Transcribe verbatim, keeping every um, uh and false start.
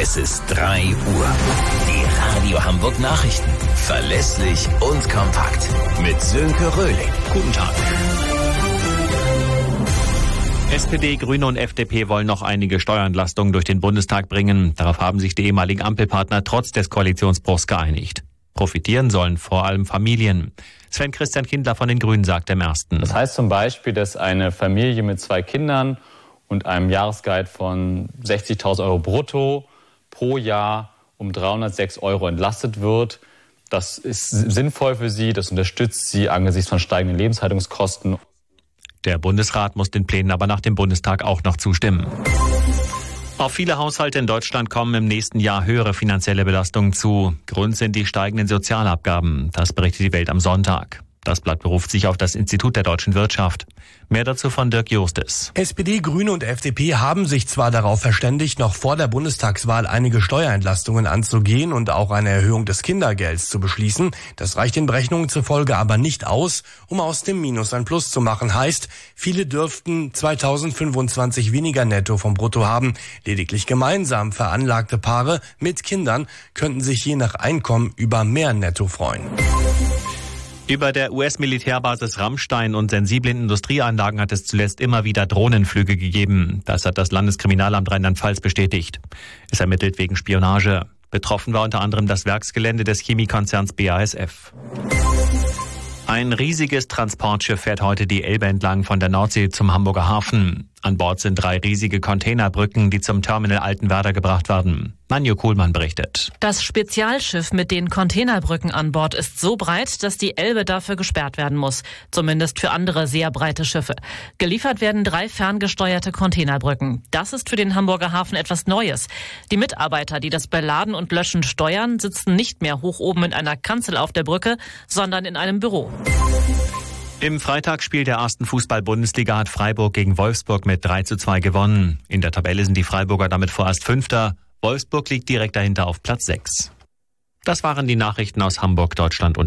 Es ist drei Uhr. Die Radio Hamburg Nachrichten. Verlässlich und kompakt. Mit Sönke Röhling. Guten Tag. S P D, Grüne und F D P wollen noch einige Steuerentlastungen durch den Bundestag bringen. Darauf haben sich die ehemaligen Ampelpartner trotz des Koalitionsbruchs geeinigt. Profitieren sollen vor allem Familien. Sven Christian Kindler von den Grünen sagt im Ersten. Das heißt zum Beispiel, dass eine Familie mit zwei Kindern und einem Jahresgehalt von sechzigtausend Euro brutto pro Jahr um dreihundertsechs Euro entlastet wird. Das ist sinnvoll für sie, das unterstützt sie angesichts von steigenden Lebenshaltungskosten. Der Bundesrat muss den Plänen aber nach dem Bundestag auch noch zustimmen. Auf viele Haushalte in Deutschland kommen im nächsten Jahr höhere finanzielle Belastungen zu. Grund sind die steigenden Sozialabgaben. Das berichtet die Welt am Sonntag. Das Blatt beruft sich auf das Institut der deutschen Wirtschaft. Mehr dazu von Dirk Justis. S P D, Grüne und F D P haben sich zwar darauf verständigt, noch vor der Bundestagswahl einige Steuerentlastungen anzugehen und auch eine Erhöhung des Kindergelds zu beschließen. Das reicht den Berechnungen zufolge aber nicht aus, um aus dem Minus ein Plus zu machen. Heißt, viele dürften zweitausendfünfundzwanzig weniger netto vom Brutto haben. Lediglich gemeinsam veranlagte Paare mit Kindern könnten sich je nach Einkommen über mehr Netto freuen. Über der U S-Militärbasis Ramstein und sensiblen Industrieanlagen hat es zuletzt immer wieder Drohnenflüge gegeben. Das hat das Landeskriminalamt Rheinland-Pfalz bestätigt. Es ermittelt wegen Spionage. Betroffen war unter anderem das Werksgelände des Chemiekonzerns B A S F. Ein riesiges Transportschiff fährt heute die Elbe entlang von der Nordsee zum Hamburger Hafen. An Bord sind drei riesige Containerbrücken, die zum Terminal Altenwerder gebracht werden. Nanjo Kuhlmann berichtet. Das Spezialschiff mit den Containerbrücken an Bord ist so breit, dass die Elbe dafür gesperrt werden muss. Zumindest für andere sehr breite Schiffe. Geliefert werden drei ferngesteuerte Containerbrücken. Das ist für den Hamburger Hafen etwas Neues. Die Mitarbeiter, die das Beladen und Löschen steuern, sitzen nicht mehr hoch oben in einer Kanzel auf der Brücke, sondern in einem Büro. Im Freitagsspiel der ersten Fußball-Bundesliga hat Freiburg gegen Wolfsburg mit drei zu zwei gewonnen. In der Tabelle sind die Freiburger damit vorerst Fünfter. Wolfsburg liegt direkt dahinter auf Platz sechs. Das waren die Nachrichten aus Hamburg, Deutschland und